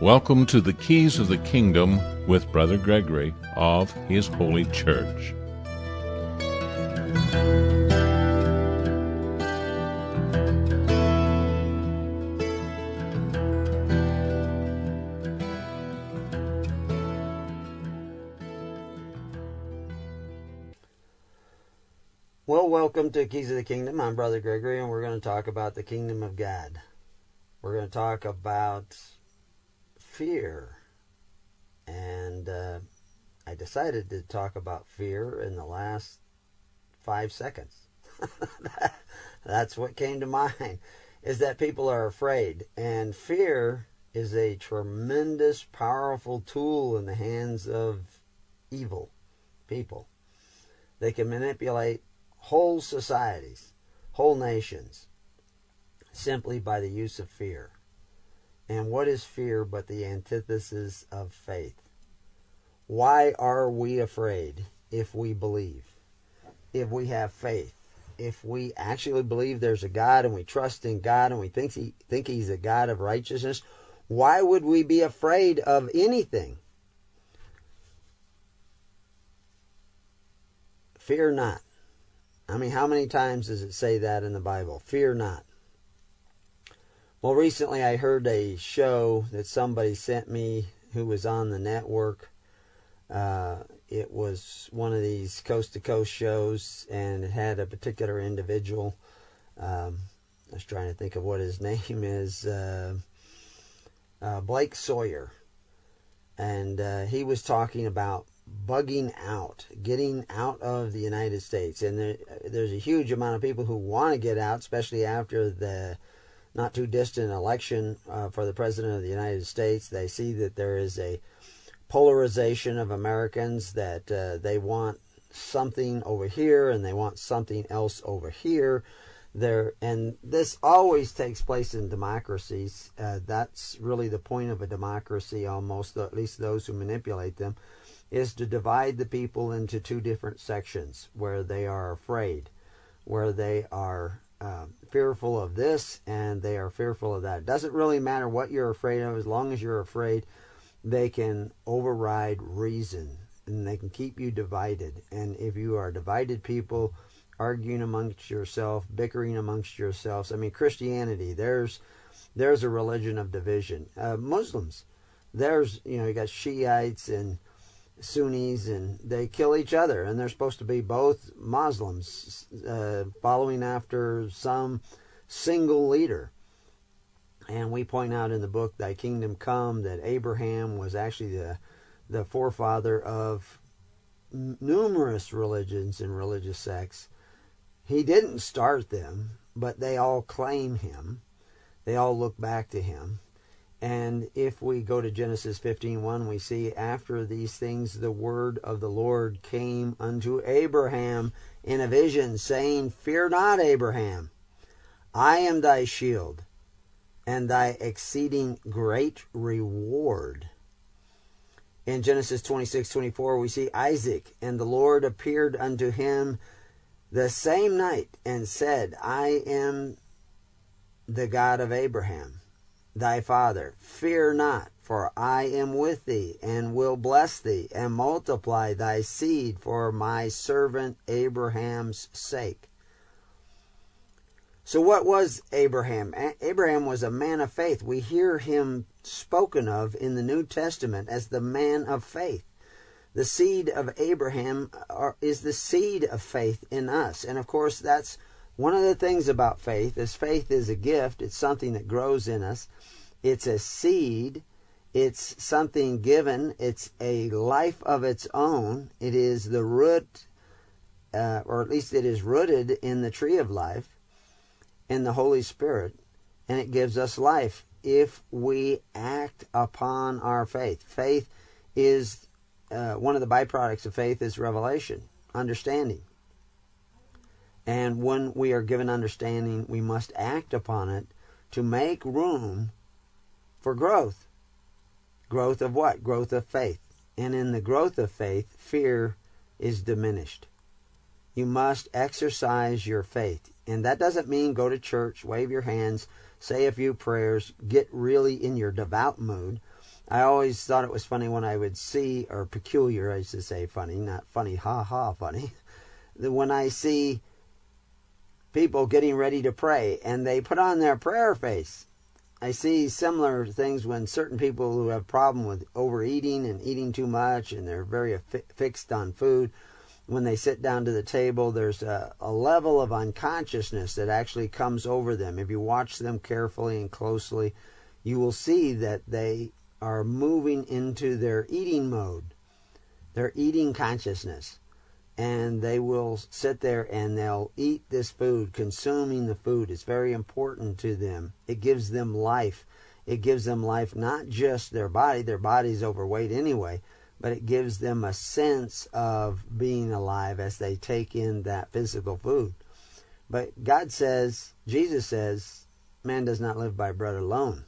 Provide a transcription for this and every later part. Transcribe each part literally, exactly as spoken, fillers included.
Welcome to the Keys of the Kingdom with Brother Gregory of His Holy Church. Well, welcome to Keys of the Kingdom. I'm Brother Gregory, and we're going to talk about the Kingdom of God. We're going to talk about fear. And uh, I decided to talk about fear in the last five seconds. That's what came to mind, is that people are afraid. And fear is a tremendous, powerful tool in the hands of evil people. They can manipulate whole societies, whole nations, simply by the use of fear. And what is fear but the antithesis of faith? Why are we afraid if we believe, if we have faith, if we actually believe there's a God and we trust in God and we think, he, think He's a God of righteousness? Why would we be afraid of anything? Fear not. I mean, how many times does it say that in the Bible? Fear not. Well, recently I heard a show that somebody sent me who was on the network. Uh, it was one of these coast-to-coast shows, and it had a particular individual. Um, I was trying to think of what his name is. Uh, uh, Blake Sawyer. And uh, he was talking about bugging out, getting out of the United States. And there, there's a huge amount of people who want to get out, especially after the not too distant election uh, for the President of the United States. They see that there is a polarization of Americans, that uh, they want something over here and they want something else over here. There, and this always takes place in democracies. Uh, that's really the point of a democracy, almost, at least those who manipulate them, is to divide the people into two different sections where they are afraid, where they are uh, fearful of this and they are fearful of that. It doesn't really matter what you're afraid of. As long as you're afraid, they can override reason and they can keep you divided. And if you are divided people, arguing amongst yourself, bickering amongst yourselves. I mean, Christianity, there's there's a religion of division. Uh, Muslims, there's, you know, you got Shiites and Sunnis, and they kill each other, and they're supposed to be both Muslims, uh, following after some single leader. And we point out in the book, Thy Kingdom Come, that Abraham was actually the, the forefather of n- numerous religions and religious sects. He didn't start them, but they all claim him. They all look back to him. And if we go to Genesis fifteen one, we see, after these things the word of the Lord came unto Abraham in a vision, saying, Fear not, Abraham, I am thy shield, and thy exceeding great reward. In Genesis twenty-six twenty-four, we see Isaac, and the Lord appeared unto him the same night, and said, I am the God of Abraham, thy father. Fear not, for I am with thee, and will bless thee, and multiply thy seed for my servant Abraham's sake. So what was Abraham? Abraham was a man of faith. We hear him spoken of in the New Testament as the man of faith. The seed of Abraham is the seed of faith in us. And of course, that's one of the things about faith, is faith is a gift. It's something that grows in us. It's a seed. It's something given. It's a life of its own. It is the root, uh, or at least it is rooted in the tree of life, in the Holy Spirit, and it gives us life if we act upon our faith. Faith is, uh, one of the byproducts of faith is revelation, understanding. And when we are given understanding, we must act upon it to make room for growth. Growth of what? Growth of faith. And in the growth of faith, fear is diminished. You must exercise your faith. And that doesn't mean go to church, wave your hands, say a few prayers, get really in your devout mood. I always thought it was funny when I would see, or peculiar, I should say funny, not funny, ha ha funny, that when I see people getting ready to pray and they put on their prayer face. I see similar things when certain people who have problem with overeating and eating too much and they're very fixed on food, when they sit down to the table, there's a, a level of unconsciousness that actually comes over them. If you watch them carefully and closely, you will see that they are moving into their eating mode, their eating consciousness. And they will sit there and they'll eat this food, consuming the food. It's very important to them. It gives them life. It gives them life, not just their body. Their body's overweight anyway. But it gives them a sense of being alive as they take in that physical food. But God says, Jesus says, man does not live by bread alone.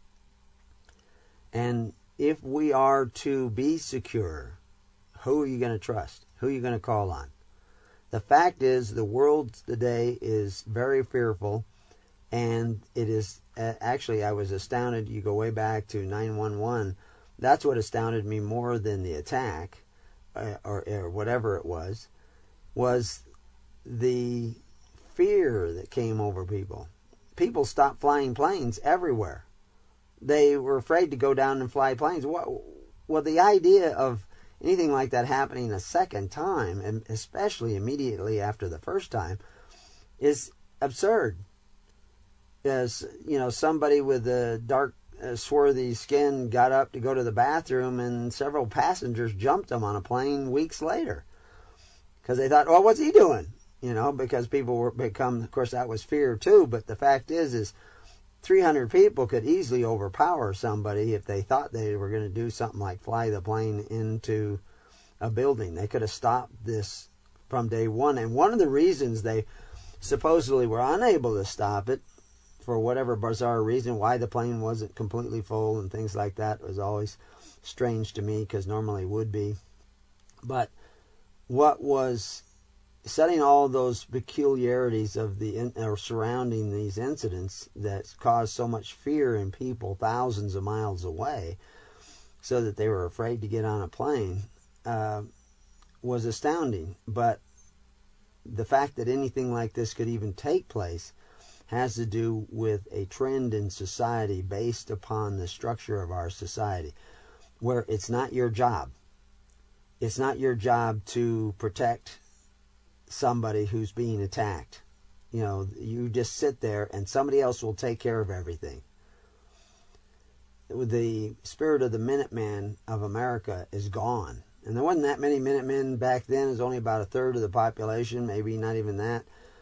And if we are to be secure, who are you going to trust? Who are you going to call on? The fact is, the world today is very fearful, and it is, uh, actually, I was astounded. You go way back to nine one one. That's what astounded me more than the attack, uh, or, or whatever it was, was the fear that came over people. People stopped flying planes everywhere. They were afraid to go down and fly planes. Well, well the idea of anything like that happening a second time, and especially immediately after the first time, is absurd. As you know, somebody with a dark, uh, swarthy skin got up to go to the bathroom, and several passengers jumped him on a plane weeks later because they thought, "Well, what's he doing?" You know, because people were become. Of course, that was fear too. But the fact is, is three hundred people could easily overpower somebody if they thought they were going to do something like fly the plane into a building. They could have stopped this from day one. And one of the reasons they supposedly were unable to stop it, for whatever bizarre reason, why the plane wasn't completely full and things like that, was always strange to me, because normally it would be. But what was setting all those peculiarities of the in, or surrounding these incidents that caused so much fear in people thousands of miles away, so that they were afraid to get on a plane, uh, was astounding. But the fact that anything like this could even take place has to do with a trend in society based upon the structure of our society, where it's not your job. It's not your job to protect somebody who's being attacked. You know, you just sit there and somebody else will take care of everything. The spirit of the Minuteman of America is gone. And there wasn't that many Minutemen back then. It was only about a third of the population, maybe not even that.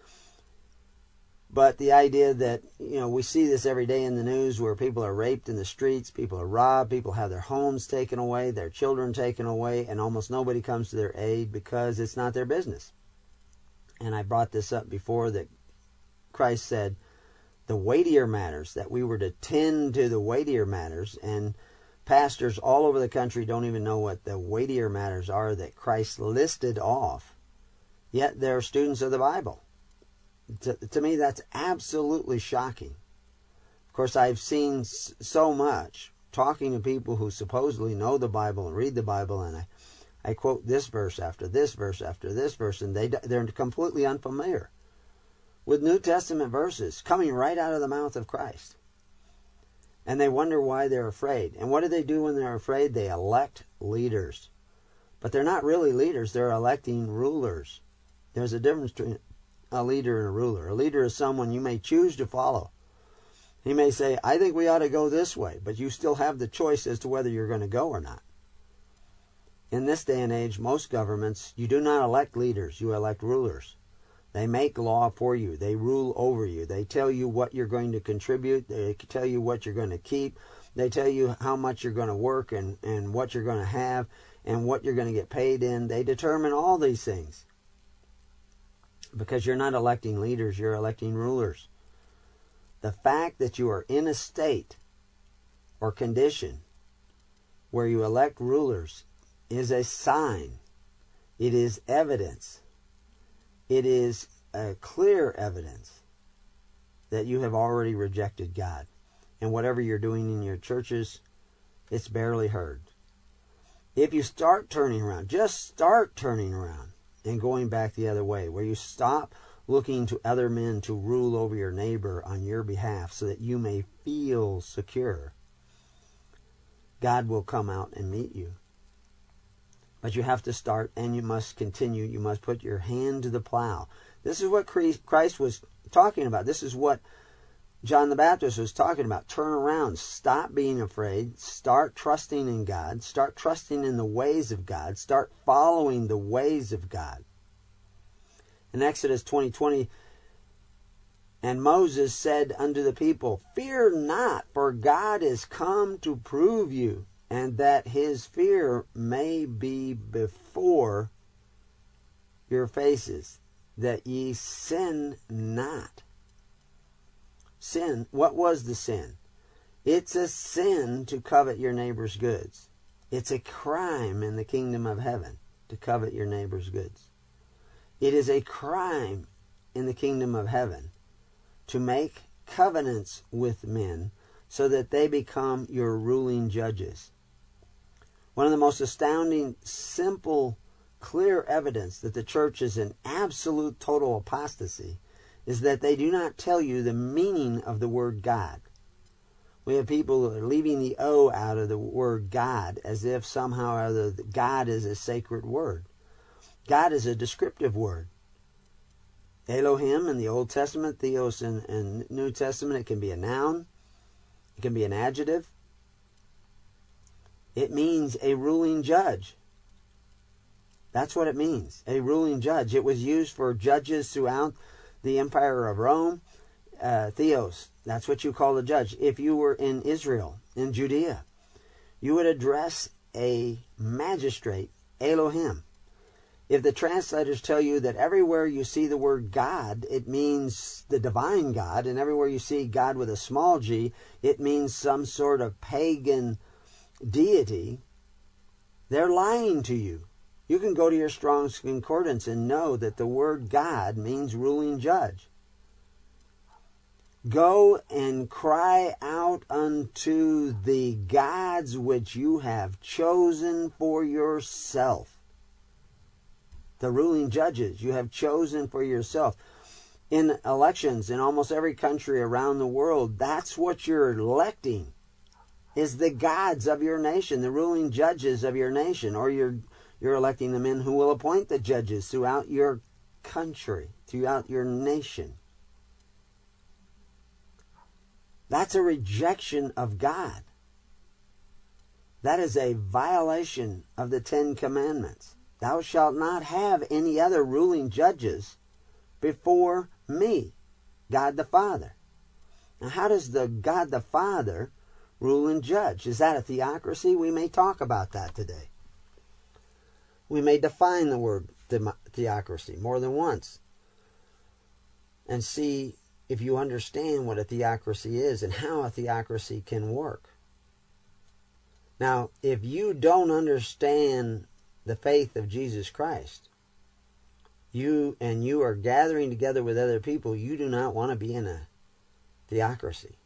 But the idea that, you know, we see this every day in the news where people are raped in the streets, people are robbed, people have their homes taken away, their children taken away, and almost nobody comes to their aid because it's not their business. And I brought this up before, that Christ said the weightier matters, that we were to tend to the weightier matters, and pastors all over the country don't even know what the weightier matters are that Christ listed off, yet they're students of the Bible. To, to me, that's absolutely shocking. Of course, I've seen so much talking to people who supposedly know the Bible and read the Bible, and I, I quote this verse after this verse after this verse, and they, they're completely unfamiliar with New Testament verses coming right out of the mouth of Christ. And they wonder why they're afraid. And what do they do when they're afraid? They elect leaders. But they're not really leaders, they're electing rulers. There's a difference between a leader and a ruler. A leader is someone you may choose to follow. He may say, I think we ought to go this way, but you still have the choice as to whether you're going to go or not. In this day and age, most governments, you do not elect leaders, you elect rulers. They make law for you. They rule over you. They tell you what you're going to contribute. They tell you what you're going to keep. They tell you how much you're going to work and, and what you're going to have and what you're going to get paid in. They determine all these things. Because you're not electing leaders, you're electing rulers. The fact that you are in a state or condition where you elect rulers is a sign. It is evidence. It is a clear evidence that you have already rejected God. And whatever you're doing in your churches, It's barely heard. If you start turning around, just start turning around and going back the other way, where you stop looking to other men to rule over your neighbor on your behalf so that you may feel secure, God will come out and meet you. But you have to start, and you must continue. You must put your hand to the plow. This is what Christ was talking about. This is what John the Baptist was talking about. Turn around. Stop being afraid. Start trusting in God. Start trusting in the ways of God. Start following the ways of God. In Exodus twenty twenty, and Moses said unto the people, Fear not, for God is come to prove you, and that his fear may be before your faces, that ye sin not. Sin, what was the sin? It's a sin to covet your neighbor's goods. It's a crime in the kingdom of heaven to covet your neighbor's goods. It is a crime in the kingdom of heaven to make covenants with men so that they become your ruling judges. One of the most astounding, simple, clear evidence that the church is in absolute total apostasy is that they do not tell you the meaning of the word God. We have people who are leaving the O out of the word God as if somehow or other God is a sacred word. God is a descriptive word. Elohim in the Old Testament, Theos in, in New Testament, it can be a noun. It can be an adjective. It means a ruling judge. That's what it means, a ruling judge. It was used for judges throughout the Empire of Rome. Uh, Theos, that's what you call a judge. If you were in Israel, in Judea, you would address a magistrate, Elohim. If the translators tell you that everywhere you see the word God, it means the divine God, and everywhere you see God with a small g, it means some sort of pagan deity, they're lying to you. You can go to your Strong's Concordance and know that the word God means ruling judge. Go and cry out unto the gods which you have chosen for yourself. The ruling judges you have chosen for yourself. In elections in almost every country around the world, that's what you're electing, is the gods of your nation, the ruling judges of your nation, or you're you're electing the men who will appoint the judges throughout your country, throughout your nation. That's a rejection of God. That is a violation of the Ten Commandments. Thou shalt not have any other ruling judges before me, God the Father. Now, how does the God the Father rule and judge? Is that a theocracy? We may talk about that today. We may define the word theocracy more than once and see if you understand what a theocracy is and how a theocracy can work. Now, if you don't understand the faith of Jesus Christ, you and you are gathering together with other people, you do not want to be in a theocracy.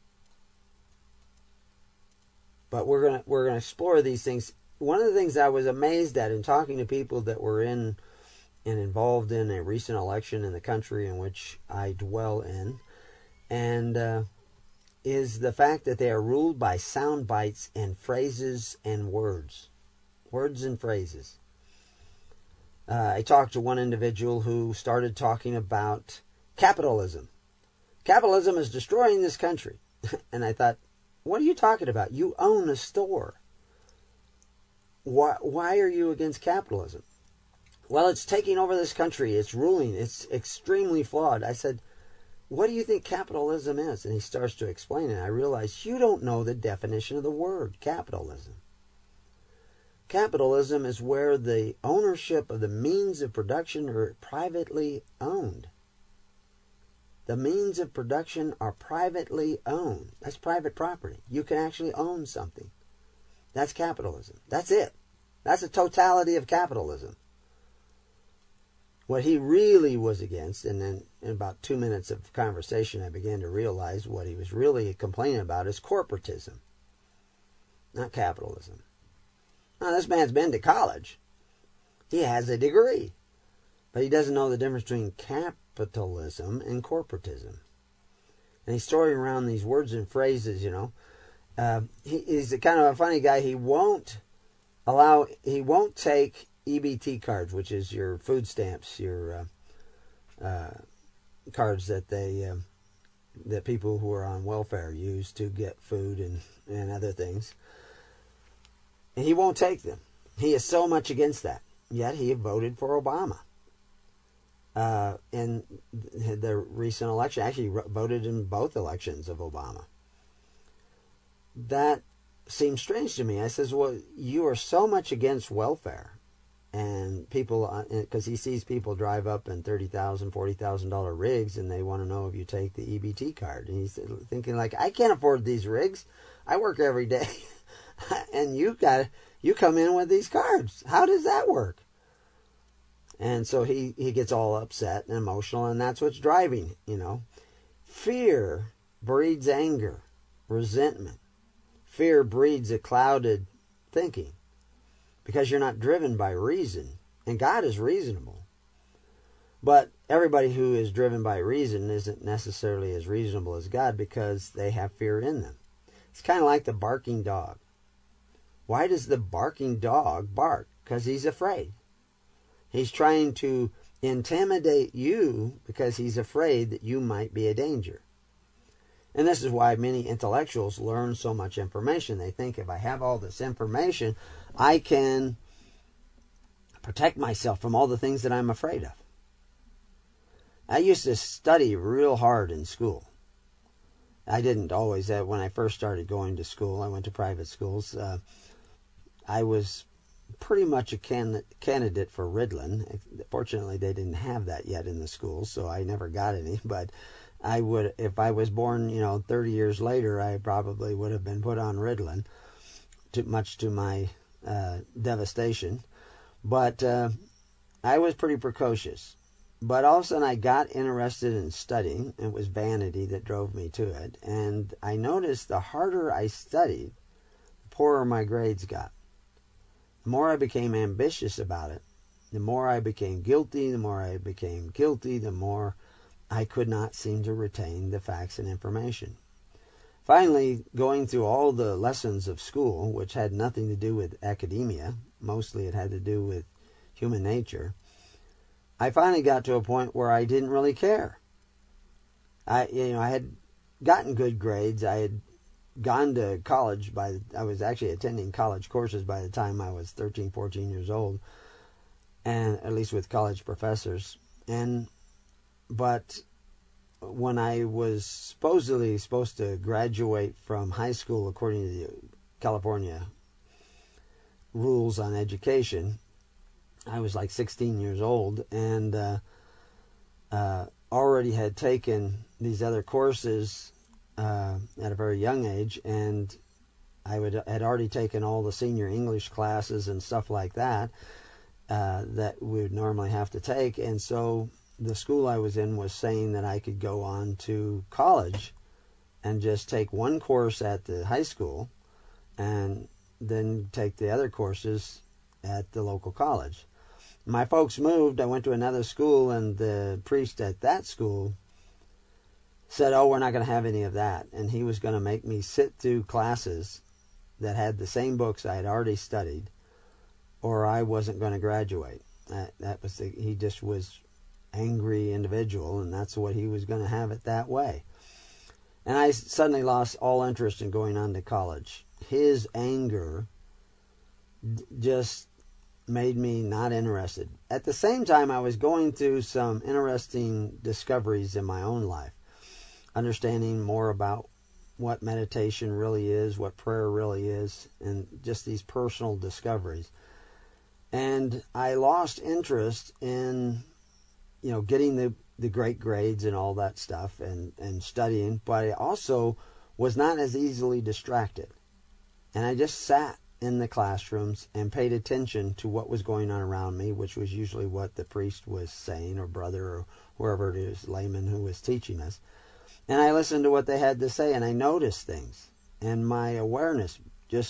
But we're gonna we're gonna explore these things. One of the things I was amazed at in talking to people that were in and involved in a recent election in the country in which I dwell in, and uh, is the fact that they are ruled by sound bites and phrases and words, words and phrases. Uh, I talked to one individual who started talking about capitalism. Capitalism is destroying this country. And I thought, what are you talking about? You own a store. Why, why are you against capitalism? Well, it's taking over this country. It's ruling. It's extremely flawed. I said, what do you think capitalism is? And he starts to explain it. I realize you don't know the definition of the word capitalism. Capitalism is where the ownership of the means of production are privately owned. The means of production are privately owned. That's private property. You can actually own something. That's capitalism. That's it. That's the totality of capitalism. What he really was against, and then in about two minutes of conversation I began to realize what he was really complaining about is corporatism. not capitalism. Now, this man's been to college. He has a degree. But he doesn't know the difference between capitalism and corporatism. And he's throwing around these words and phrases, you know. Uh, he, he's a kind of a funny guy. He won't allow, he won't take E B T cards, which is your food stamps, your uh, uh, cards that they, uh, that people who are on welfare use to get food and, and other things. And he won't take them. He is so much against that. Yet he voted for Obama. Uh, in the recent election, actually voted in both elections of Obama. That seems strange to me. I says, well, you are so much against welfare, and people, because he sees people drive up in thirty thousand dollars, forty thousand dollars rigs, and they want to know if you take the E B T card. And he's thinking, like, I can't afford these rigs. I work every day, and you got you come in with these cards. How does that work? And so he, he gets all upset and emotional, and that's what's driving, you know. Fear breeds anger, resentment. Fear breeds a clouded thinking because you're not driven by reason. And God is reasonable. But everybody who is driven by reason isn't necessarily as reasonable as God because they have fear in them. It's kind of like the barking dog. Why does the barking dog bark? Because he's afraid. He's trying to intimidate you because he's afraid that you might be a danger. And this is why many intellectuals learn so much information. They think if I have all this information, I can protect myself from all the things that I'm afraid of. I used to study real hard in school. I didn't always. Uh, when I first started going to school, I went to private schools. Uh, I was pretty much a can- candidate for Ritalin. Fortunately, they didn't have that yet in the schools, so I never got any. But I would, if I was born, you know, thirty years later, I probably would have been put on Ritalin, too much to my uh, devastation. But uh, I was pretty precocious. But all of a sudden, I got interested in studying. It was vanity that drove me to it. And I noticed the harder I studied, the poorer my grades got. The more I became ambitious about it, the more I became guilty, the more I became guilty, the more I could not seem to retain the facts and information. Finally, going through all the lessons of school, which had nothing to do with academia, mostly it had to do with human nature, I finally got to a point where I didn't really care. I, you know, I had gotten good grades. I had gone to college by, I was actually attending college courses by the time I was thirteen, fourteen years old, and at least with college professors. And, but when I was supposedly supposed to graduate from high school according to the California rules on education, I was like sixteen years old and uh, uh, already had taken these other courses uh, at a very young age, and I would had already taken all the senior English classes and stuff like that uh, that we would normally have to take. And so the school I was in was saying that I could go on to college and just take one course at the high school and then take the other courses at the local college. My folks moved. I went to another school, and the priest at that school said, oh, we're not going to have any of that. And he was going to make me sit through classes that had the same books I had already studied, or I wasn't going to graduate. That, that was the, he just was angry individual, and that's what he was going to have it that way. And I suddenly lost all interest in going on to college. His anger d- just made me not interested. At the same time, I was going through some interesting discoveries in my own life, understanding more about what meditation really is, what prayer really is, and just these personal discoveries. And I lost interest in, you know, getting the, the great grades and all that stuff and, and studying, but I also was not as easily distracted. And I just sat in the classrooms and paid attention to what was going on around me, which was usually what the priest was saying, or brother, or whoever it is, layman who was teaching us. And I listened to what they had to say, and I noticed things. And my awareness just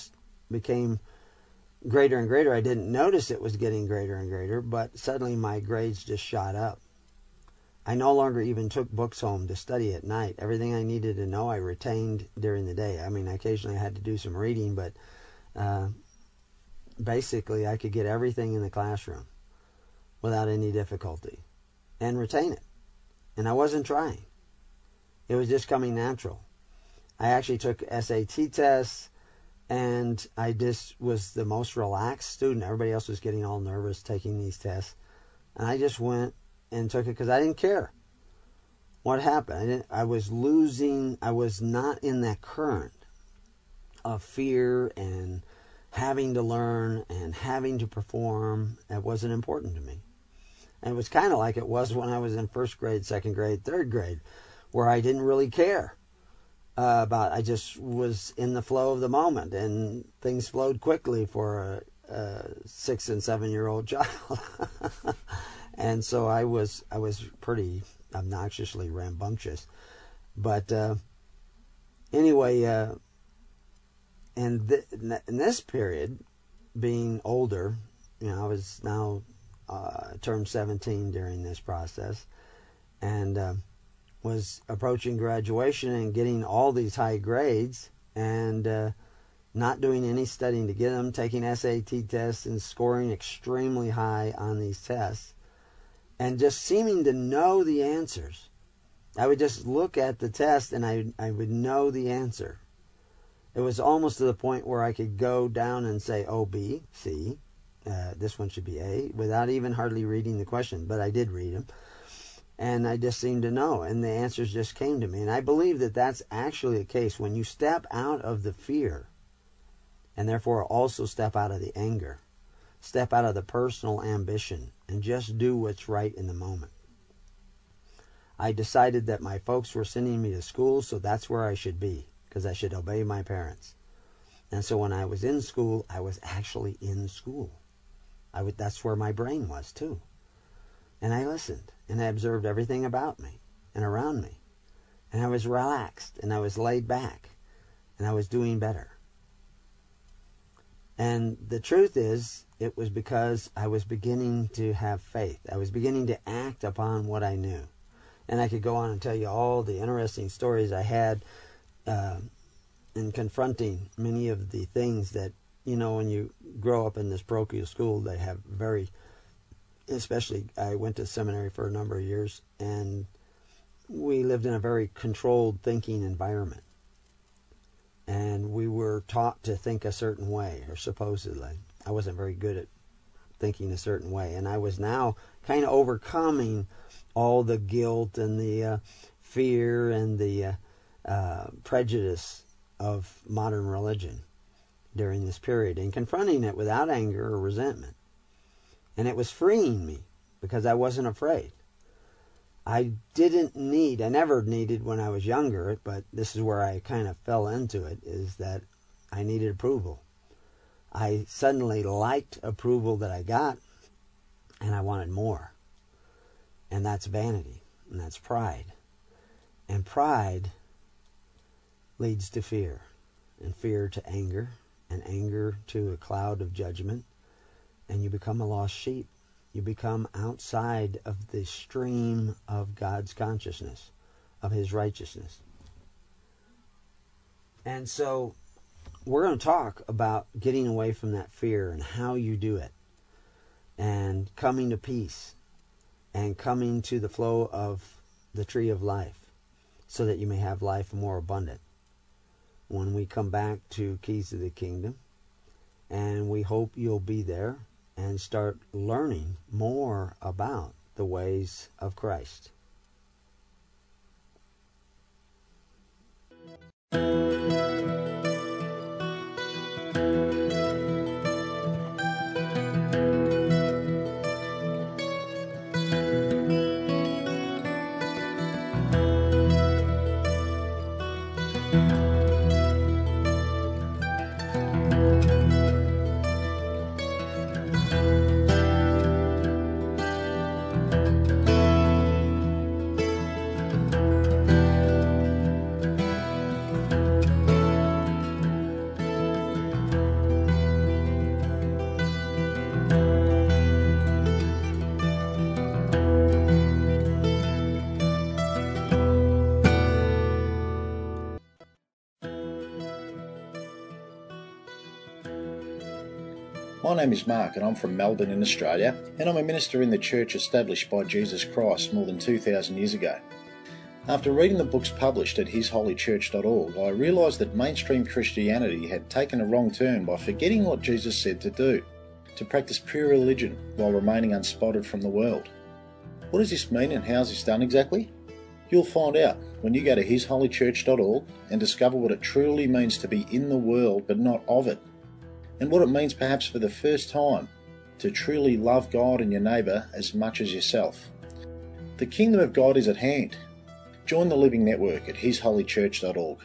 became greater and greater. I didn't notice it was getting greater and greater, but suddenly my grades just shot up. I no longer even took books home to study at night. Everything I needed to know I retained during the day. I mean, occasionally I had to do some reading, but uh, basically I could get everything in the classroom without any difficulty and retain it. And I wasn't trying. It was just coming natural. I actually took S A T tests, and I just was the most relaxed student. Everybody else was getting all nervous taking these tests. And I just went and took it because I didn't care what happened. I didn't. I was losing. I was not in that current of fear and having to learn and having to perform. That wasn't important to me. And it was kind of like it was when I was in first grade, second grade, third grade, where I didn't really care uh, about. I just was in the flow of the moment, and things flowed quickly for a, a six and seven year old child. And so I was I was pretty obnoxiously rambunctious. But uh, anyway, uh, and th- in this period, being older, you know, I was now uh, turned seventeen during this process, and uh, was approaching graduation and getting all these high grades, and uh, not doing any studying to get them, taking S A T tests and scoring extremely high on these tests. And just seeming to know the answers. I would just look at the test and I I would know the answer. It was almost to the point where I could go down and say, oh, B, C, uh, this one should be A, without even hardly reading the question. But I did read them. And I just seemed to know. And the answers just came to me. And I believe that that's actually the case. When you step out of the fear, and therefore also step out of the anger, step out of the personal ambition, and just do what's right in the moment. I decided that my folks were sending me to school, so that's where I should be, because I should obey my parents. And so when I was in school, I was actually in school. I would, that's where my brain was, too. And I listened, and I observed everything about me and around me. And I was relaxed, and I was laid back, and I was doing better. And the truth is, it was because I was beginning to have faith. I was beginning to act upon what I knew. And I could go on and tell you all the interesting stories I had uh, in confronting many of the things that, you know, when you grow up in this parochial school, they have very, especially I went to seminary for a number of years, and we lived in a very controlled thinking environment. And we were taught to think a certain way, or supposedly. I wasn't very good at thinking a certain way. And I was now kind of overcoming all the guilt and the uh, fear and the uh, uh, prejudice of modern religion during this period, and confronting it without anger or resentment. And it was freeing me because I wasn't afraid. I didn't need, I never needed when I was younger, but this is where I kind of fell into it, is that I needed approval. I suddenly liked approval that I got, and I wanted more. And that's vanity, and that's pride. And pride leads to fear, and fear to anger, and anger to a cloud of judgment, and you become a lost sheep. You become outside of the stream of God's consciousness, of His righteousness. And so we're going to talk about getting away from that fear and how you do it, and coming to peace, and coming to the flow of the tree of life, so that you may have life more abundant. When we come back to Keys to the Kingdom, and we hope you'll be there and start learning more about the ways of Christ. My name is Mark and I'm from Melbourne in Australia, and I'm a minister in the church established by Jesus Christ more than two thousand years ago. After reading the books published at his holy church dot org, I realised that mainstream Christianity had taken a wrong turn by forgetting what Jesus said to do, to practice pure religion while remaining unspotted from the world. What does this mean and how is this done exactly? You'll find out when you go to his holy church dot org and discover what it truly means to be in the world but not of it, and what it means perhaps for the first time to truly love God and your neighbour as much as yourself. The kingdom of God is at hand. Join the Living Network at his holy church dot org.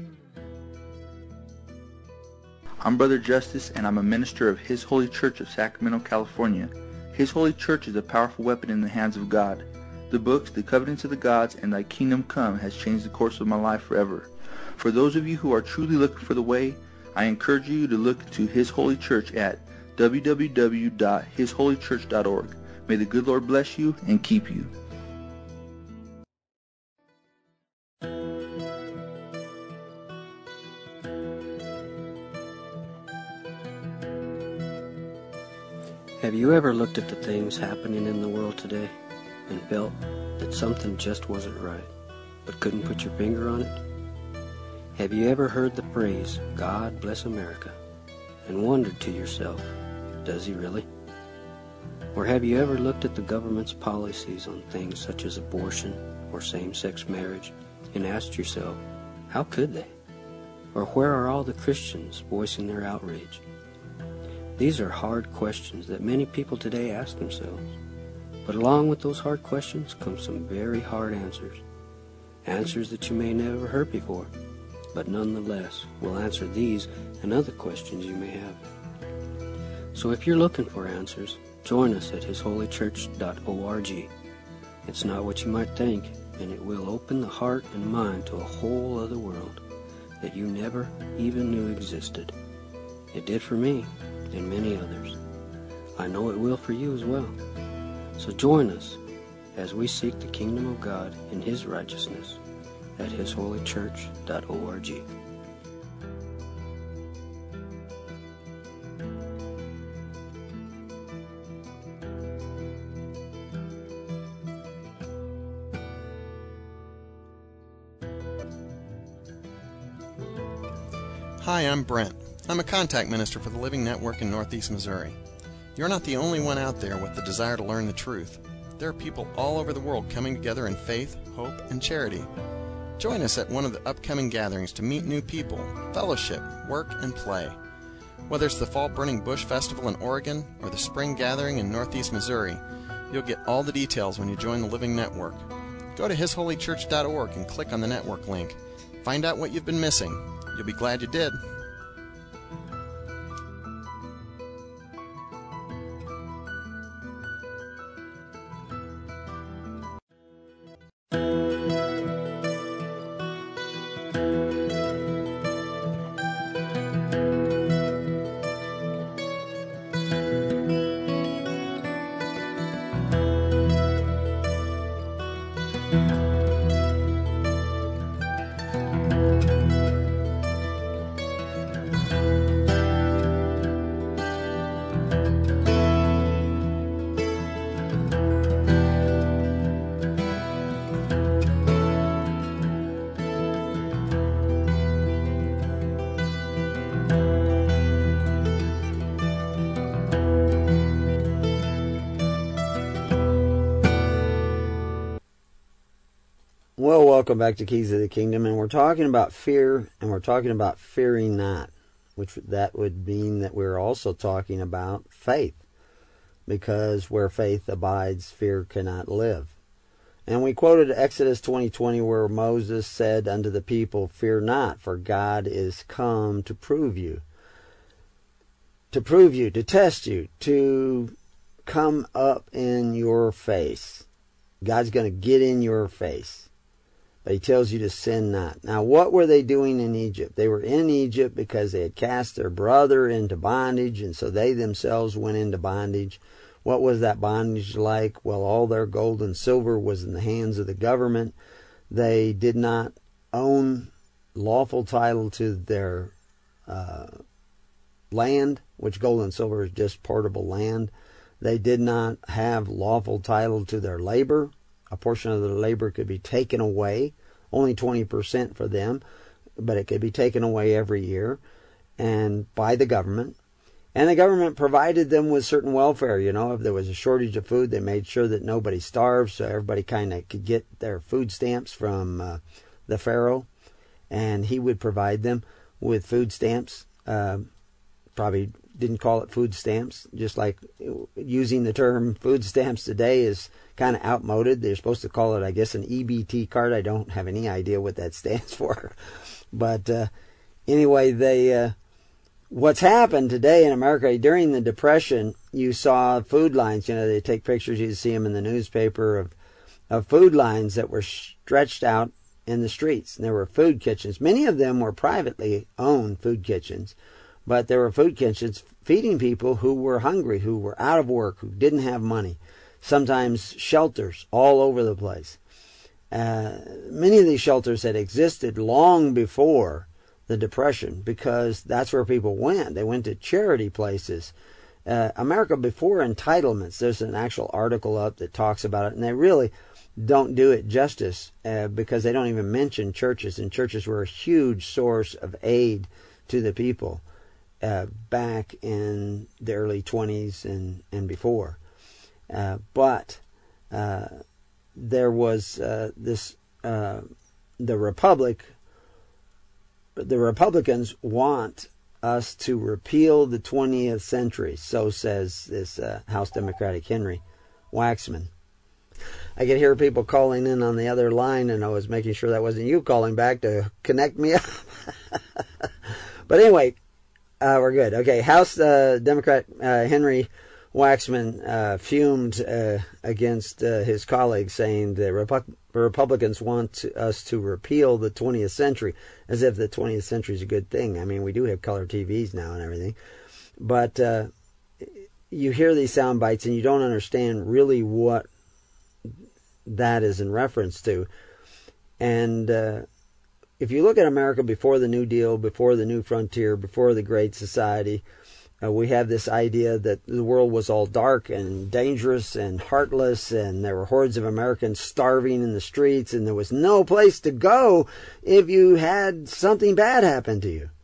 I'm Brother Justice, and I'm a minister of His Holy Church of Sacramento, California. His Holy Church is a powerful weapon in the hands of God. The books, The Covenants of the Gods, and Thy Kingdom Come has changed the course of my life forever. For those of you who are truly looking for the way, I encourage you to look to His Holy Church at w w w dot his holy church dot org. May the good Lord bless you and keep you. Have you ever looked at the things happening in the world today and felt that something just wasn't right, but couldn't put your finger on it? Have you ever heard the phrase, God bless America, and wondered to yourself, does he really? Or have you ever looked at the government's policies on things such as abortion or same-sex marriage and asked yourself, how could they? Or where are all the Christians voicing their outrage? These are hard questions that many people today ask themselves. But along with those hard questions come some very hard answers. Answers that you may never heard before, but nonetheless will answer these and other questions you may have. So if you're looking for answers, join us at his holy church dot org. It's not what you might think, and it will open the heart and mind to a whole other world that you never even knew existed. It did for me and many others. I know it will for you as well. So join us as we seek the kingdom of God and his righteousness at his holy church dot org. Hi, I'm Brent. I'm a contact minister for the Living Network in Northeast Missouri. You're not the only one out there with the desire to learn the truth. There are people all over the world coming together in faith, hope, and charity. Join us at one of the upcoming gatherings to meet new people, fellowship, work, and play. Whether it's the Fall Burning Bush Festival in Oregon or the Spring Gathering in Northeast Missouri, you'll get all the details when you join the Living Network. Go to his holy church dot org and click on the network link. Find out what you've been missing. You'll be glad you did. Well, welcome back to Keys of the Kingdom, and we're talking about fear, and we're talking about fearing not, which that would mean that we're also talking about faith, because where faith abides, fear cannot live. And we quoted Exodus twenty twenty, where Moses said unto the people, fear not, for God is come to prove you, to prove you, to test you, to come up in your face. God's going to get in your face. But he tells you to sin not. Now, what were they doing in Egypt? They were in Egypt because they had cast their brother into bondage, and so they themselves went into bondage. What was that bondage like? Well, all their gold and silver was in the hands of the government. They did not own lawful title to their uh, land which gold and silver is just portable land. They did not have lawful title to their labor. A portion of their labor could be taken away, only twenty percent for them, but it could be taken away every year and by the government. And the government provided them with certain welfare. You know, if there was a shortage of food, they made sure that nobody starved, so everybody kind of could get their food stamps from uh, the Pharaoh, and he would provide them with food stamps. Uh, probably didn't call it food stamps, just like using the term food stamps today is kind of outmoded. They're supposed to call it, I guess, an E B T card. I don't have any idea what that stands for. But uh, anyway, they... Uh, What's happened today in America, during the Depression, you saw food lines. You know, they take pictures, you see them in the newspaper, of, of food lines that were stretched out in the streets. And there were food kitchens. Many of them were privately owned food kitchens. But there were food kitchens feeding people who were hungry, who were out of work, who didn't have money. Sometimes shelters all over the place. Uh, many of these shelters had existed long before the Depression, because that's where people went. They went to charity places. Uh, America before entitlements, there's an actual article up that talks about it, and they really don't do it justice uh, because they don't even mention churches, and churches were a huge source of aid to the people uh, back in the early twenties and, and before. Uh, but uh, there was uh, this, uh, the Republic The Republicans want us to repeal the twentieth century, so says this uh, House Democratic Henry Waxman. I could hear people calling in on the other line, and I was making sure that wasn't you calling back to connect me up. But anyway, uh, we're good. Okay, House uh, Democrat uh, Henry Waxman uh, fumed uh, against uh, his colleagues, saying the Repu- Republicans want to, us to repeal the twentieth century, as if the twentieth century is a good thing. I mean, we do have color T Vs now and everything, but uh, you hear these sound bites and you don't understand really what that is in reference to. And uh, if you look at America before the New Deal, before the New Frontier, before the Great Society, Uh, we have this idea that the world was all dark and dangerous and heartless, and there were hordes of Americans starving in the streets, and there was no place to go if you had something bad happen to you.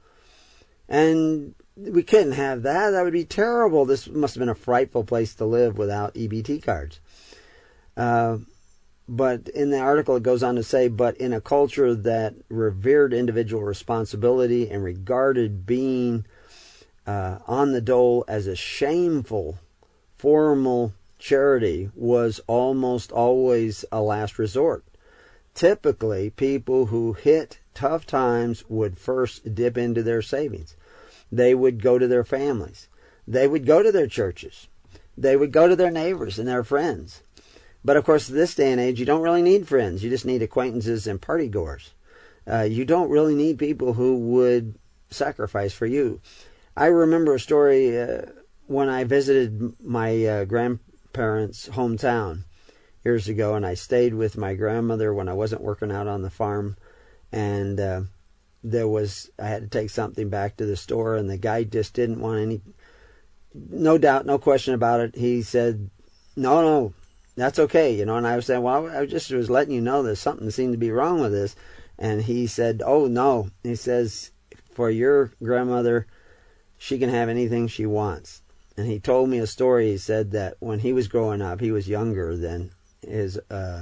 And we couldn't have that. That would be terrible. This must have been a frightful place to live without E B T cards. Uh, but in the article it goes on to say, but in a culture that revered individual responsibility and regarded being Uh, on the dole as a shameful, formal charity was almost always a last resort. Typically, people who hit tough times would first dip into their savings. They would go to their families. They would go to their churches. They would go to their neighbors and their friends. But of course, this day and age, you don't really need friends. You just need acquaintances and party goers. Uh, you don't really need people who would sacrifice for you. I remember a story uh, when I visited my uh, grandparents' hometown years ago, and I stayed with my grandmother when I wasn't working out on the farm, and uh, there was I had to take something back to the store, and the guy just didn't want any, no doubt, no question about it. He said, no, no, that's okay, you know, and I was saying, well, I just was letting you know there's something seemed to be wrong with this, and he said, oh, no, he says, for your grandmother, she can have anything she wants. And he told me a story. He said that when he was growing up, he was younger than his, uh,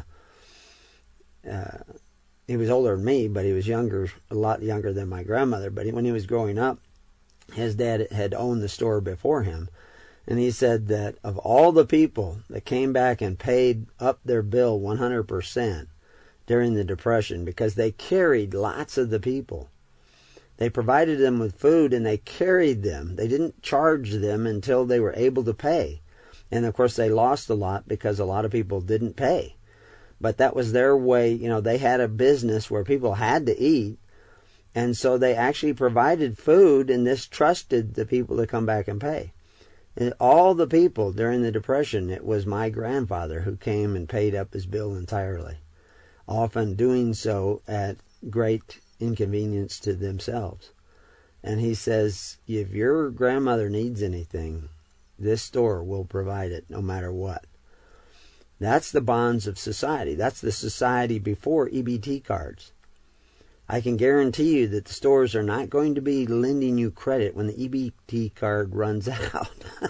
uh, he was older than me, but he was younger, a lot younger than my grandmother. But when he was growing up, his dad had owned the store before him. And he said that of all the people that came back and paid up their bill one hundred percent during the Depression, because they carried lots of the people, they provided them with food and they carried them. They didn't charge them until they were able to pay. And of course they lost a lot because a lot of people didn't pay. But that was their way. You know, they had a business where people had to eat. And so they actually provided food, and this trusted the people to come back and pay. And all the people during the Depression, it was my grandfather who came and paid up his bill entirely, often doing so at great inconvenience to themselves. And he says, if your grandmother needs anything, this store will provide it no matter what. That's the bonds of society. That's the society before E B T cards. I can guarantee you that the stores are not going to be lending you credit when the E B T card runs out.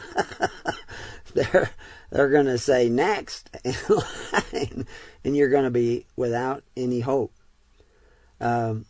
they're they're going to say next in line, and you're going to be without any hope. Um,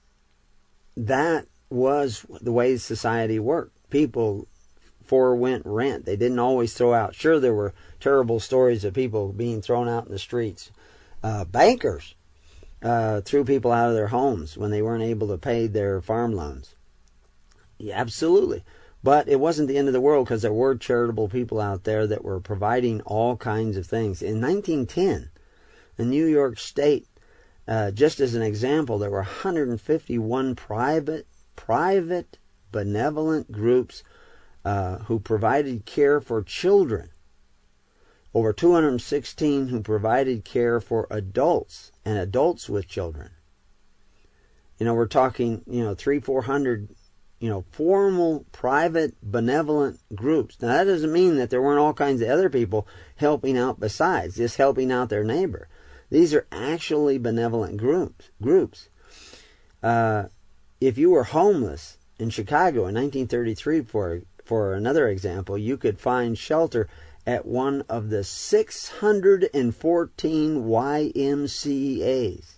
that was the way society worked. People forewent rent. They didn't always throw out. Sure, there were terrible stories of people being thrown out in the streets. Uh, bankers uh, threw people out of their homes when they weren't able to pay their farm loans. Yeah, absolutely. But it wasn't the end of the world, because there were charitable people out there that were providing all kinds of things. In nineteen ten, in New York State, uh, just as an example, there were one hundred fifty-one private, private benevolent groups uh, who provided care for children. Over two hundred sixteen who provided care for adults and adults with children. You know, we're talking, you know, three, four hundred, you know, formal, private, benevolent groups. Now, that doesn't mean that there weren't all kinds of other people helping out besides, just helping out their neighbor. These are actually benevolent groups. Groups. Uh, if you were homeless in Chicago in nineteen thirty-three, for for another example, you could find shelter at one of the six hundred fourteen Y M C As,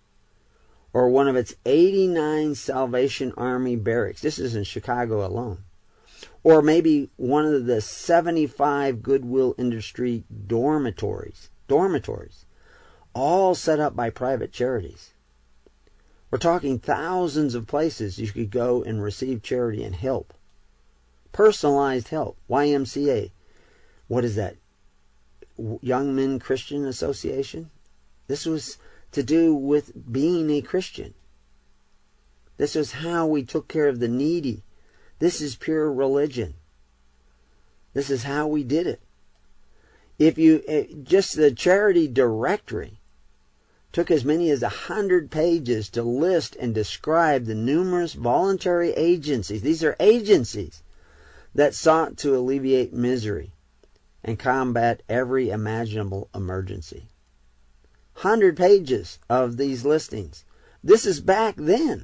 or one of its eighty-nine Salvation Army barracks. This is in Chicago alone. Or maybe one of the seventy-five Goodwill Industry dormitories, dormitories, all set up by private charities. We're talking thousands of places you could go and receive charity and help. Personalized help. Y M C A. What is that? Young Men Christian Association? This was to do with being a Christian. This was how we took care of the needy. This is pure religion. This is how we did it. If you, just the charity directory took as many as a hundred pages to list and describe the numerous voluntary agencies. These are agencies that sought to alleviate misery and combat every imaginable emergency. Hundred pages of these listings. This is back then.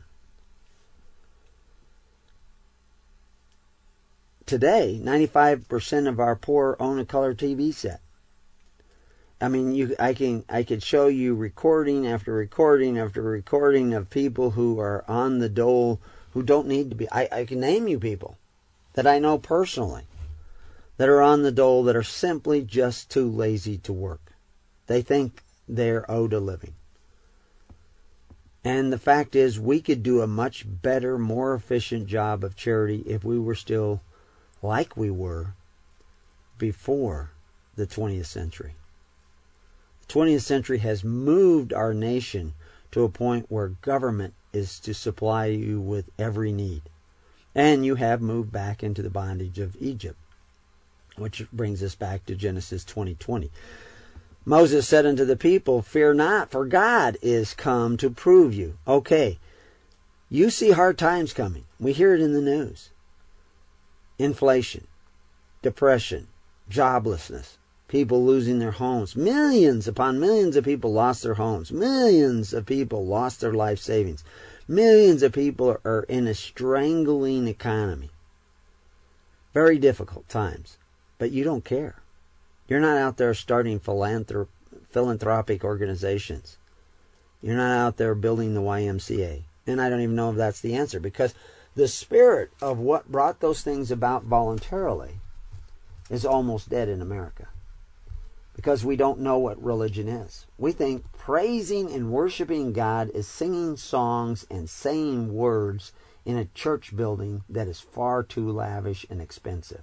Today, ninety-five percent of our poor own a color T V set. I mean, you, I can, I could show you recording after recording after recording of people who are on the dole who don't need to be. I, I can name you people that I know personally that are on the dole that are simply just too lazy to work. They think they're owed a living. And the fact is, we could do a much better, more efficient job of charity if we were still like we were before the twentieth century. The twentieth century has moved our nation to a point where government is to supply you with every need. And you have moved back into the bondage of Egypt, which brings us back to Genesis twenty twenty. Moses said unto the people, fear not, for God is come to prove you. Okay, you see hard times coming. We hear it in the news. Inflation, depression, joblessness, people losing their homes. Millions upon millions of people lost their homes. Millions of people lost their life savings. Millions of people are in a strangling economy. Very difficult times. But you don't care. You're not out there starting philanthrop- philanthropic organizations. You're not out there building the Y M C A. And I don't even know if that's the answer, because the spirit of what brought those things about voluntarily is almost dead in America. Because we don't know what religion is. We think praising and worshiping God is singing songs and saying words in a church building that is far too lavish and expensive.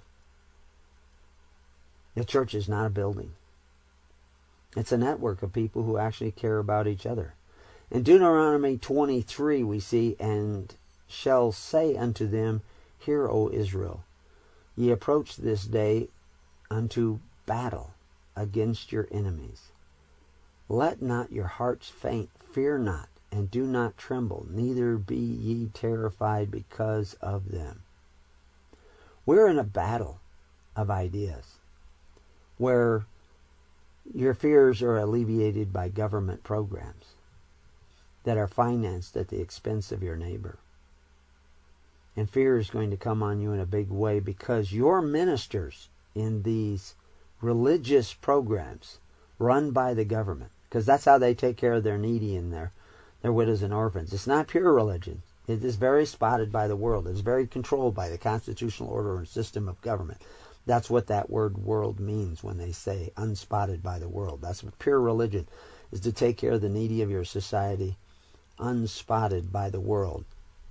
The church is not a building. It's a network of people who actually care about each other. In Deuteronomy twenty-three we see, and shall say unto them, Hear, O Israel, ye approach this day unto battle against your enemies. Let not your hearts faint, fear not, and do not tremble, neither be ye terrified because of them. We're in a battle of ideas where your fears are alleviated by government programs that are financed at the expense of your neighbor. And fear is going to come on you in a big way because your ministers in these religious programs run by the government, because that's how they take care of their needy and their, their widows and orphans. It's not pure religion. It is very spotted by the world. It's very controlled by the constitutional order and system of government. That's what that word world means when they say unspotted by the world. That's what pure religion is, to take care of the needy of your society unspotted by the world.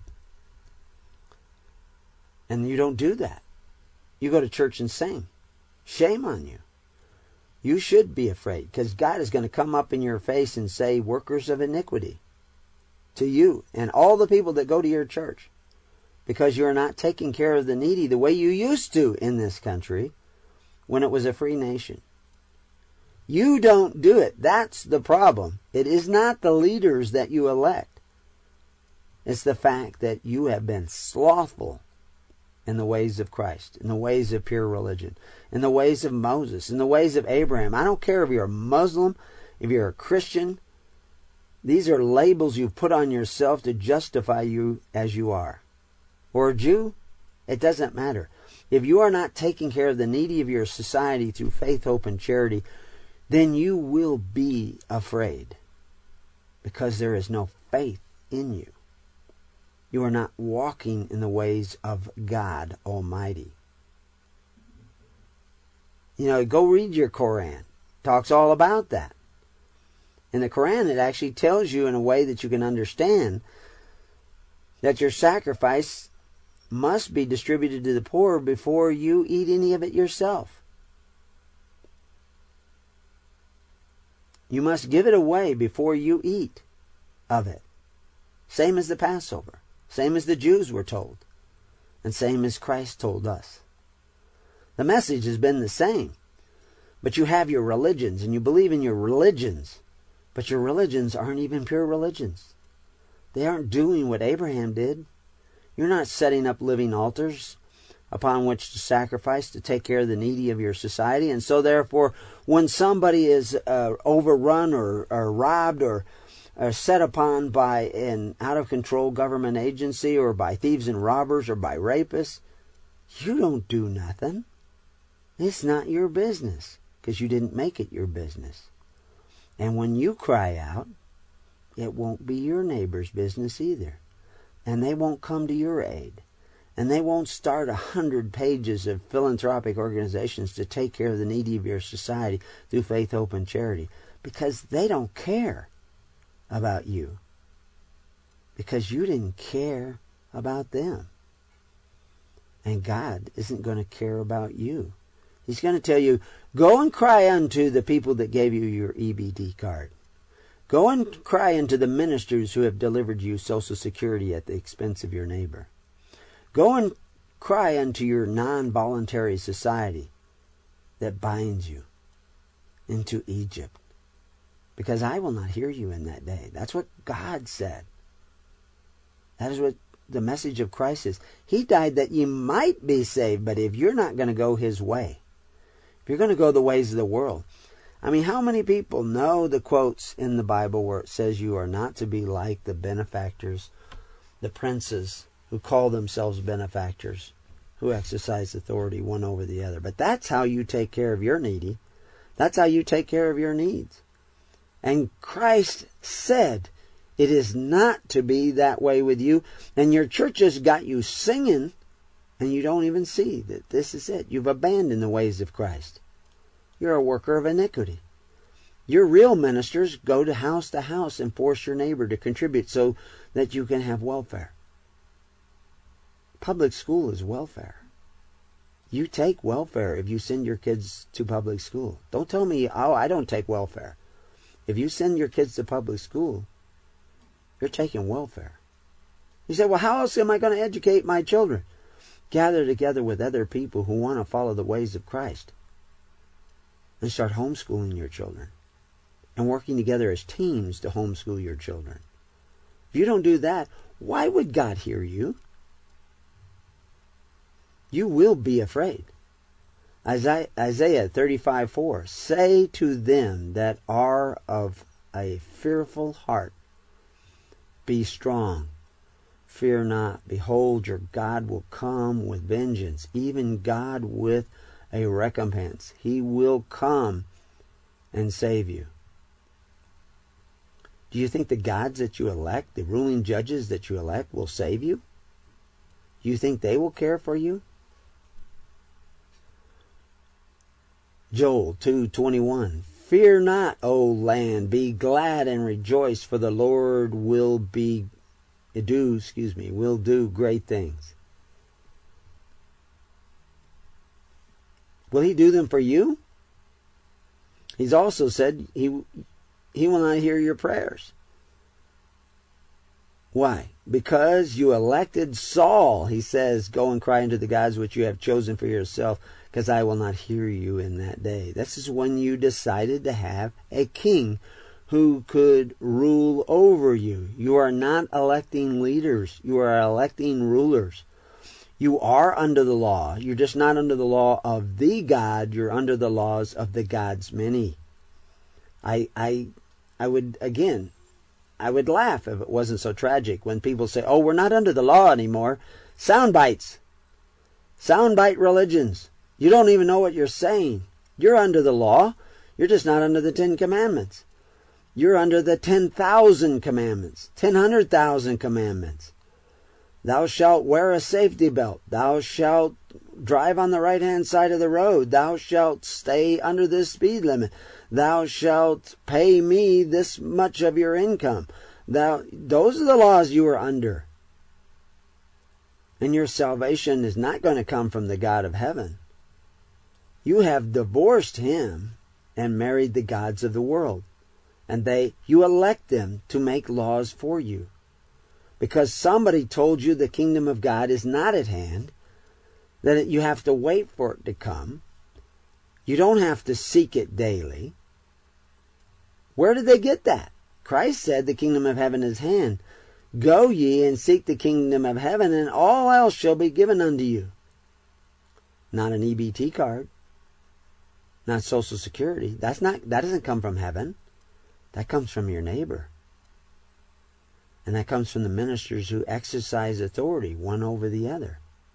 And you don't do that. You go to church and sing. Shame on you. You should be afraid, because God is going to come up in your face and say, workers of iniquity, to you and all the people that go to your church, because you are not taking care of the needy the way you used to in this country when it was a free nation. You don't do it. That's the problem. It is not the leaders that you elect. It's the fact that you have been slothful in the ways of Christ, in the ways of pure religion, in the ways of Moses, in the ways of Abraham. I don't care if you're a Muslim, if you're a Christian. These are labels you put on yourself to justify you as you are. Or a Jew, it doesn't matter. If you are not taking care of the needy of your society through faith, hope, and charity, then you will be afraid, because there is no faith in you. You are not walking in the ways of God Almighty. You know, go read your Quran. It talks all about that. In the Quran, it actually tells you in a way that you can understand that your sacrifice must be distributed to the poor before you eat any of it yourself. You must give it away before you eat of it. Same as the Passover. Same as the Jews were told. And same as Christ told us. The message has been the same. But you have your religions, and you believe in your religions. But your religions aren't even pure religions. They aren't doing what Abraham did. You're not setting up living altars upon which to sacrifice to take care of the needy of your society. And so therefore, when somebody is uh, overrun or, or robbed or, or set upon by an out-of-control government agency, or by thieves and robbers, or by rapists, you don't do nothing. It's not your business, because you didn't make it your business. And when you cry out, it won't be your neighbor's business either. And they won't come to your aid. And they won't start a hundred pages of philanthropic organizations to take care of the needy of your society through faith, hope, and charity. Because they don't care about you. Because you didn't care about them. And God isn't going to care about you. He's going to tell you, go and cry unto the people that gave you your E B D card. Go and cry unto the ministers who have delivered you Social Security at the expense of your neighbor. Go and cry unto your non-voluntary society that binds you into Egypt. Because I will not hear you in that day. That's what God said. That is what the message of Christ is. He died that you might be saved, but if you're not going to go His way, if you're going to go the ways of the world, I mean, how many people know the quotes in the Bible where it says you are not to be like the benefactors, the princes who call themselves benefactors, who exercise authority one over the other? But that's how you take care of your needy. That's how you take care of your needs. And Christ said it is not to be that way with you. And your church has got you singing, and you don't even see that this is it. You've abandoned the ways of Christ. You're a worker of iniquity. Your real ministers go to house to house and force your neighbor to contribute so that you can have welfare. Public school is welfare. You take welfare if you send your kids to public school. Don't tell me, oh, I don't take welfare. If you send your kids to public school, you're taking welfare. You say, well, how else am I going to educate my children? Gather together with other people who want to follow the ways of Christ. And start homeschooling your children. And working together as teams to homeschool your children. If you don't do that, why would God hear you? You will be afraid. Isaiah thirty-five four, say to them that are of a fearful heart, be strong, fear not. Behold, your God will come with vengeance, even God with a recompense. He will come and save you. Do you think the gods that you elect, the ruling judges that you elect, will save you? Do you think they will care for you? Joel two twenty-one, fear not, O land, be glad and rejoice, for the Lord will be do, excuse me, will do great things. Will he do them for you? He's also said he he will not hear your prayers. Why? Because you elected Saul, he says, go and cry unto the gods which you have chosen for yourself, because I will not hear you in that day. This is when you decided to have a king who could rule over you. You are not electing leaders. You are electing rulers. You are under the law. You're just not under the law of the God. You're under the laws of the gods many. I, I, I would, again, I would laugh if it wasn't so tragic when people say, oh, we're not under the law anymore. Sound bites. Soundbite religions. You don't even know what you're saying. You're under the law. You're just not under the Ten Commandments. You're under the ten thousand commandments, ten hundred thousand commandments. Thou shalt wear a safety belt. Thou shalt drive on the right-hand side of the road. Thou shalt stay under this speed limit. Thou shalt pay me this much of your income. Thou, those are the laws you are under. And your salvation is not going to come from the God of heaven. You have divorced him and married the gods of the world. And they, you elect them to make laws for you. Because somebody told you the kingdom of God is not at hand, that you have to wait for it to come. You don't have to seek it daily. Where did they get that? Christ said the kingdom of heaven is at hand. Go ye and seek the kingdom of heaven, and all else shall be given unto you. Not an E B T card. Not Social Security. That's not, that doesn't come from heaven. That comes from your neighbor. And that comes from the ministers who exercise authority one over the other.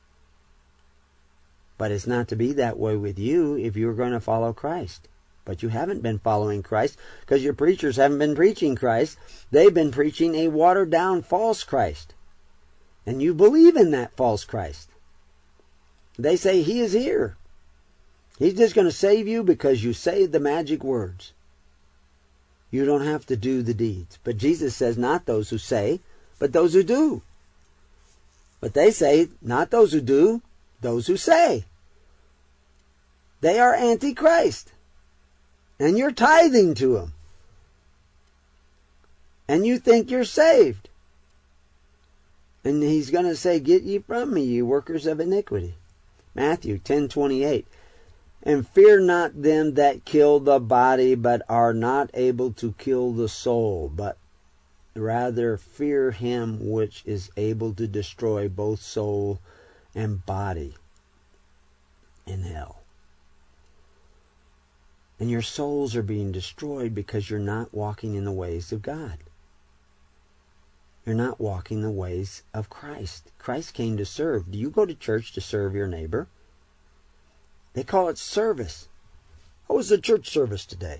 But it's not to be that way with you if you're going to follow Christ. But you haven't been following Christ because your preachers haven't been preaching Christ. They've been preaching a watered-down false Christ. And you believe in that false Christ. They say he is here. He's just going to save you because you say the magic words. You don't have to do the deeds. But Jesus says not those who say, but those who do. But they say not those who do, those who say. They are antichrist. And you're tithing to them. And you think you're saved. And he's going to say, get ye from me, you workers of iniquity. Matthew ten twenty-eight. And fear not them that kill the body, but are not able to kill the soul, but rather fear him which is able to destroy both soul and body in hell. And your souls are being destroyed because you're not walking in the ways of God. You're not walking the ways of Christ. Christ came to serve. Do you go to church to serve your neighbor? They call it service. How was the church service today?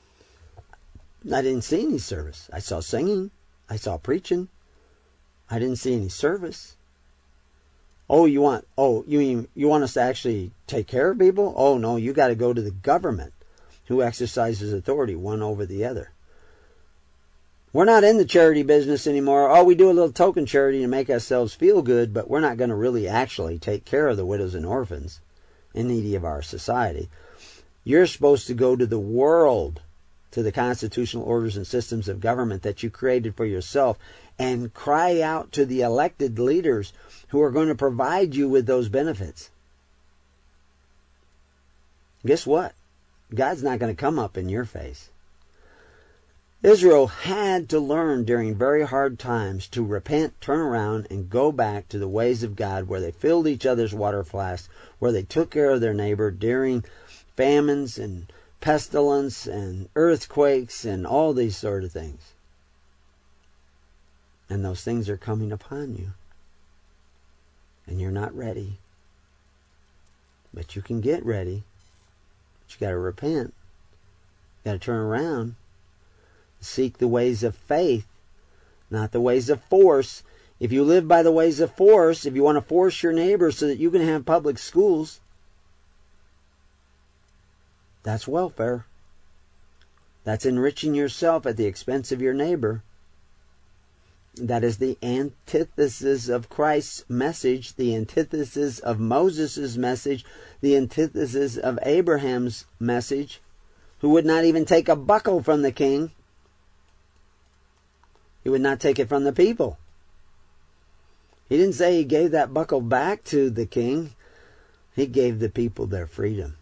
I didn't see any service. I saw singing. I saw preaching. I didn't see any service. Oh, you want, oh, you mean, you want us to actually take care of people? Oh, no, you got to go to the government who exercises authority one over the other. We're not in the charity business anymore. Oh, we do a little token charity to make ourselves feel good, but we're not going to really actually take care of the widows and orphans and needy of our society. You're supposed to go to the world, to the constitutional orders and systems of government that you created for yourself, and cry out to the elected leaders who are going to provide you with those benefits. Guess what? God's not going to come up in your face. Israel had to learn during very hard times to repent, turn around, and go back to the ways of God, where they filled each other's water flasks, where they took care of their neighbor during famines and pestilence and earthquakes and all these sort of things. And those things are coming upon you. And you're not ready. But you can get ready. But you got to repent. You got to turn around. Seek the ways of faith, not the ways of force. If you live by the ways of force, if you want to force your neighbor so that you can have public schools, that's welfare. That's enriching yourself at the expense of your neighbor. That is the antithesis of Christ's message, the antithesis of Moses' message, the antithesis of Abraham's message, who would not even take a buckle from the king. He would not take it from the people. He didn't say he gave that buckle back to the king. He gave the people their freedom.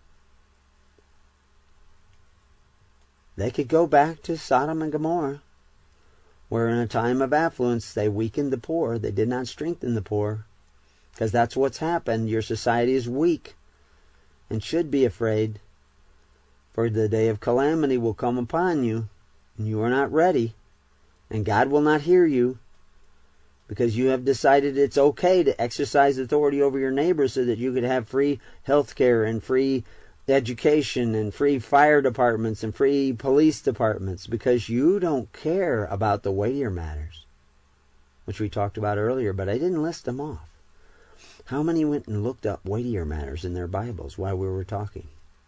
They could go back to Sodom and Gomorrah, where in a time of affluence they weakened the poor. They did not strengthen the poor. Because that's what's happened. Your society is weak and should be afraid. For the day of calamity will come upon you, and you are not ready. And God will not hear you, because you have decided it's okay to exercise authority over your neighbor so that you could have free health care and free education and free fire departments and free police departments, because you don't care about the weightier matters, which we talked about earlier, but I didn't list them off. How many went and looked up weightier matters in their Bibles while we were talking?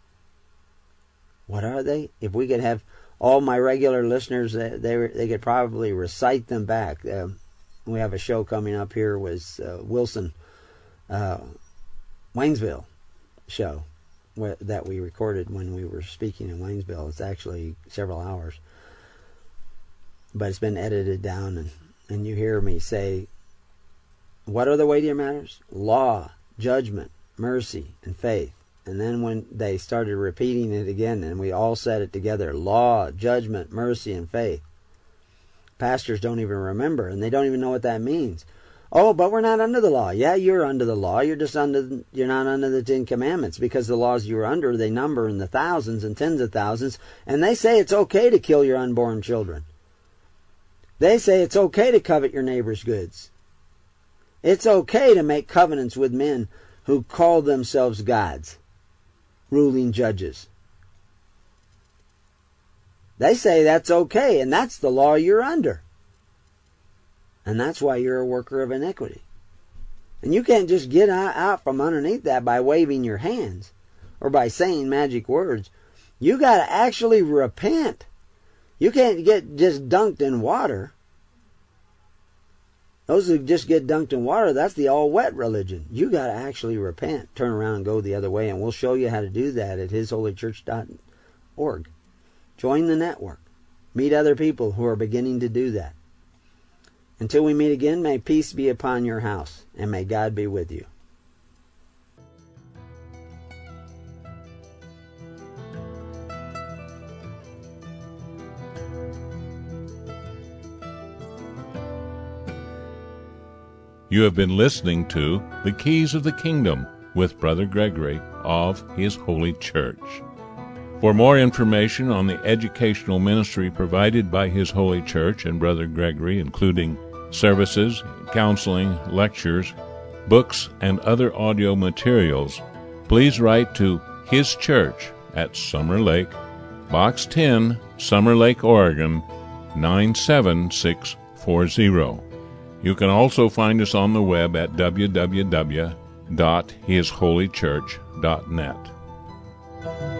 What are they? If we could have all my regular listeners, they they, they could probably recite them back. Uh, we have a show coming up here with uh, Wilson uh, Waynesville show wh- that we recorded when we were speaking in Waynesville. It's actually several hours, but it's been edited down, and, and you hear me say, what are the weightier matters? Law, judgment, mercy, and faith. And then when they started repeating it again, and we all said it together, law, judgment, mercy, and faith. Pastors don't even remember, and they don't even know what that means. Oh, but we're not under the law. Yeah, you're under the law. You're just under, you're not under the Ten Commandments, because the laws you're under, they number in the thousands and tens of thousands, and they say it's okay to kill your unborn children. They say it's okay to covet your neighbor's goods. It's okay to make covenants with men who call themselves gods, ruling judges. They say that's okay, and that's the law you're under. And that's why you're a worker of iniquity. And you can't just get out from underneath that by waving your hands or by saying magic words. You got to actually repent. You can't get just dunked in water. Those who just get dunked in water, that's the all-wet religion. You got to actually repent, turn around and go the other way, and we'll show you how to do that at his holy church dot org. Join the network. Meet other people who are beginning to do that. Until we meet again, may peace be upon your house, and may God be with you. You have been listening to The Keys of the Kingdom with Brother Gregory of His Holy Church. For more information on the educational ministry provided by His Holy Church and Brother Gregory, including services, counseling, lectures, books, and other audio materials, please write to His Church at Summer Lake, Box ten, Summer Lake, Oregon, nine seven six four zero. You can also find us on the web at w w w dot his holy church dot net.